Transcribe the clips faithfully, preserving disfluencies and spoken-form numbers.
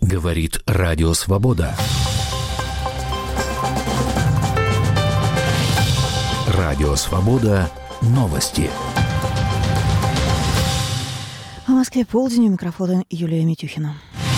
Говорит Радио Свобода. Радио Свобода. Новости. В Москве полдень, у микрофона Юлия Митюхина.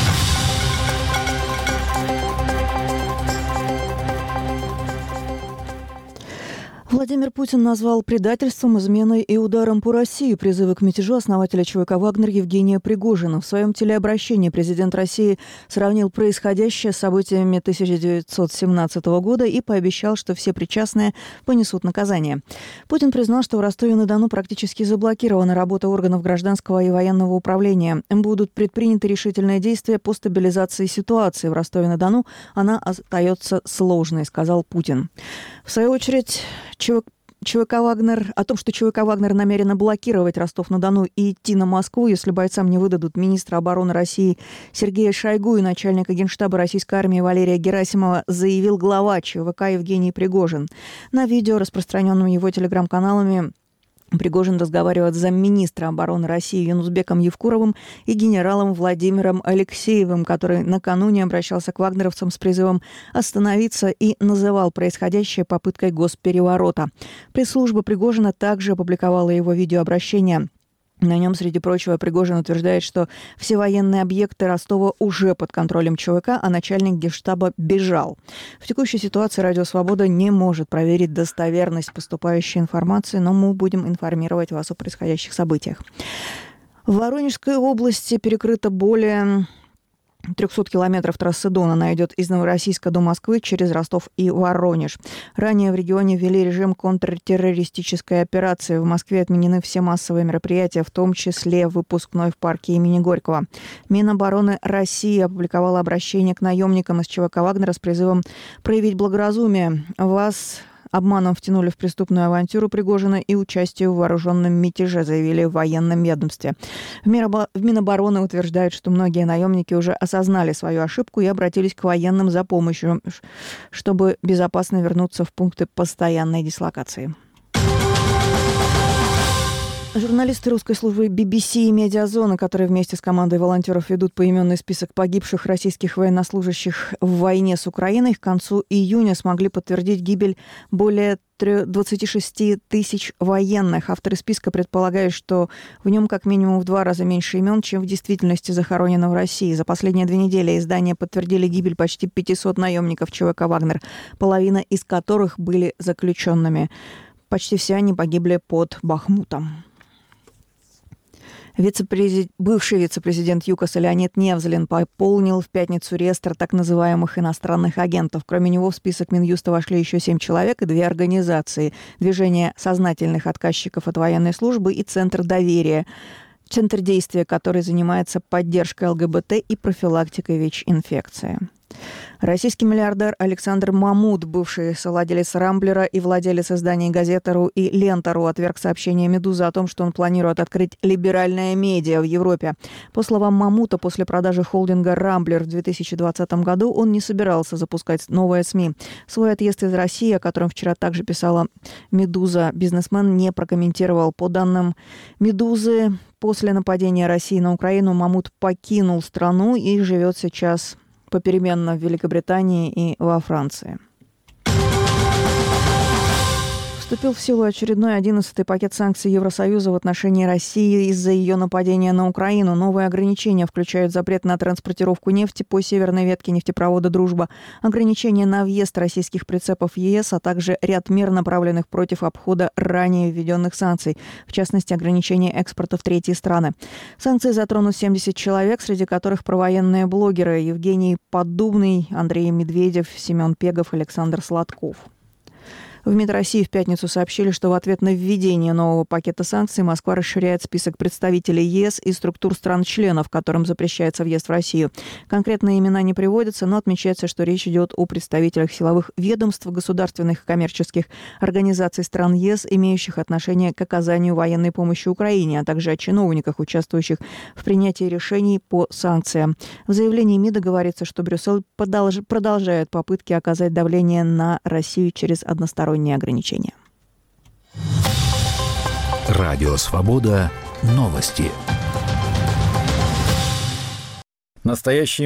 Владимир Путин назвал предательством, изменой и ударом по России призывы к мятежу основателя ЧВК «Вагнер» Евгения Пригожина. В своем телеобращении президент России сравнил происходящее с событиями тысяча девятьсот семнадцатого года и пообещал, что все причастные понесут наказание. Путин признал, что в Ростове-на-Дону практически заблокирована работа органов гражданского и военного управления. Будут предприняты решительные действия по стабилизации ситуации. В Ростове-на-Дону она остается сложной, сказал Путин. В свою очередь, ЧВК «Вагнер», о том, что ЧВК «Вагнер» намерена блокировать Ростов-на-Дону и идти на Москву, если бойцам не выдадут министра обороны России Сергея Шойгу и начальника Генштаба российской армии Валерия Герасимова, заявил глава ЧВК Евгений Пригожин. На видео, распространенном его телеграм-каналами, Пригожин разговаривает с замминистра обороны России Юнусбеком Евкуровым и генералом Владимиром Алексеевым, который накануне обращался к вагнеровцам с призывом остановиться и называл происходящее попыткой госпереворота. Пресс-служба Пригожина также опубликовала его видеообращение. На нем, среди прочего, Пригожин утверждает, что все военные объекты Ростова уже под контролем ЧВК, а начальник Генштаба бежал. В текущей ситуации Радио Свобода не может проверить достоверность поступающей информации, но мы будем информировать вас о происходящих событиях. В Воронежской области перекрыто более триста километров трассы Дона. Она идет из Новороссийска до Москвы через Ростов и Воронеж. Ранее в регионе ввели режим контртеррористической операции. В Москве отменены все массовые мероприятия, в том числе выпускной в парке имени Горького. Минобороны России опубликовала обращение к наемникам из ЧВК «Вагнера» с призывом проявить благоразумие. Вас обманом втянули в преступную авантюру Пригожина и участие в вооруженном мятеже, заявили в военном ведомстве. В Минобороны утверждают, что многие наемники уже осознали свою ошибку и обратились к военным за помощью, чтобы безопасно вернуться в пункты постоянной дислокации. Журналисты русской службы би би си и «Медиазона», которые вместе с командой волонтеров ведут поименный список погибших российских военнослужащих в войне с Украиной, к концу июня смогли подтвердить гибель более двадцать шесть тысяч военных. Авторы списка предполагают, что в нем как минимум в два раза меньше имен, чем в действительности захоронено в России. За последние две недели издания подтвердили гибель почти пятисот наемников ЧВК «Вагнер», половина из которых были заключенными. Почти все они погибли под Бахмутом. Вице-президент, бывший вице-президент ЮКОСа Леонид Невзлин пополнил в пятницу реестр так называемых иностранных агентов. Кроме него в список Минюста вошли еще семь человек и две организации. Движение сознательных отказчиков от военной службы и Центр доверия. Центр действия, который занимается поддержкой ЛГБТ и профилактикой ВИЧ-инфекции. Российский миллиардер Александр Мамут, бывший совладелец «Рамблера» и владелец изданий «Газета.ру» и «Лента.ру», отверг сообщение «Медузы» о том, что он планирует открыть либеральное медиа в Европе. По словам Мамута, после продажи холдинга «Рамблер» в две тысячи двадцатом году он не собирался запускать новые СМИ. Свой отъезд из России, о котором вчера также писала «Медуза», бизнесмен не прокомментировал. По данным «Медузы», после нападения России на Украину Мамут покинул страну и живет сейчас попеременно в Великобритании и во Франции. Вступил в силу очередной одиннадцатый пакет санкций Евросоюза в отношении России из-за ее нападения на Украину. Новые ограничения включают запрет на транспортировку нефти по северной ветке нефтепровода «Дружба», ограничения на въезд российских прицепов в ЕС, а также ряд мер, направленных против обхода ранее введенных санкций, в частности, ограничения экспорта в третьи страны. Санкции затронут семьдесят человек, среди которых провоенные блогеры Евгений Поддубный, Андрей Медведев, Семен Пегов, Александр Сладков. В МИД России в пятницу сообщили, что в ответ на введение нового пакета санкций Москва расширяет список представителей ЕС и структур стран-членов, которым запрещается въезд в Россию. Конкретные имена не приводятся, но отмечается, что речь идет о представителях силовых ведомств, государственных и коммерческих организаций стран ЕС, имеющих отношение к оказанию военной помощи Украине, а также о чиновниках, участвующих в принятии решений по санкциям. В заявлении МИДа говорится, что Брюссель продолжает попытки оказать давление на Россию через односторонние ограничения. Радио Свобода. Новости. Настоящий